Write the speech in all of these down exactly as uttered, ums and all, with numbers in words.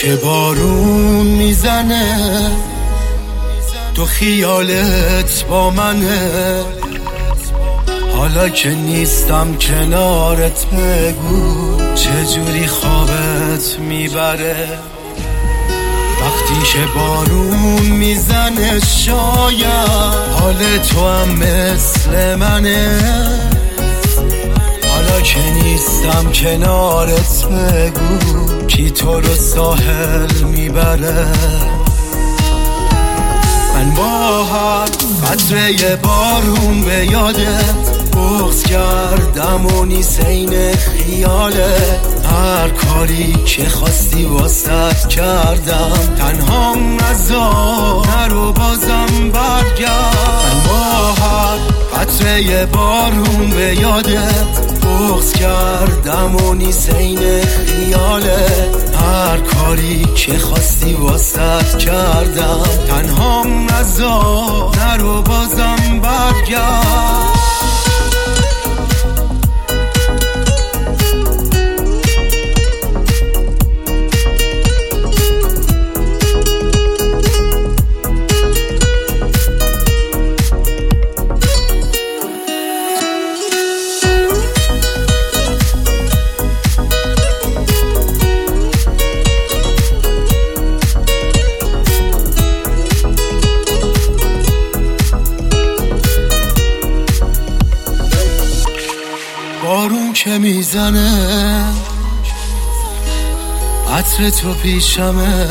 که بارون میزنه تو خیالت با منه، حالا که نیستم کنارت بگو چجوری خوابت میبره. وقتی که بارون میزنه شاید حال تو هم مثل منه، حالا که نیستم کنارت بگو کی تو رو ساحل میبره. من با هر قطره بارون به یادت بغض کردم و نیسین خیالت، هر کاری که خواستی واسط کردم، تنهام نذار نرو بازم برگرد. من با هر قطره بارون به یادت بغض کردم و نیسین خیالت، هر کاری که خواستی واسط کردم، تنهام نذار نرو بازم برگرد. بارون که میزنه عطر تو پیشمه،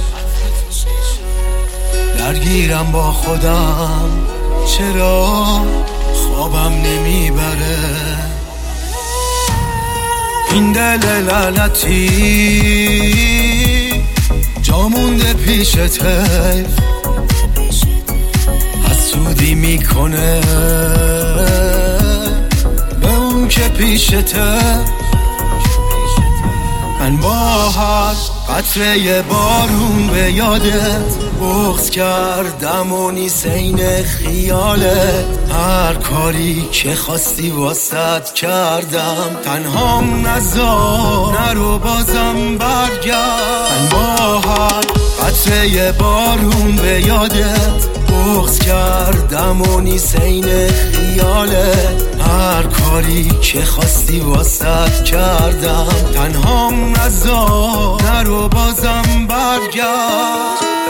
درگیرم با خودم چرا خوابم نمیبره. این دل لعنتی جا مونده پیشت، حسودی میکنه که پیشته. من با هر قطره بارون به یادت بغض کردم و نیسین خیالت، هر کاری که خواستی واسط کردم، تنهام نذار نرو بازم برگرد. من با هر قطره بارون به یادت بغض کردم و نیسین خیالت، هر کاری که خواستی واسط کردم، تنهام نذار نرو بازم برگرد.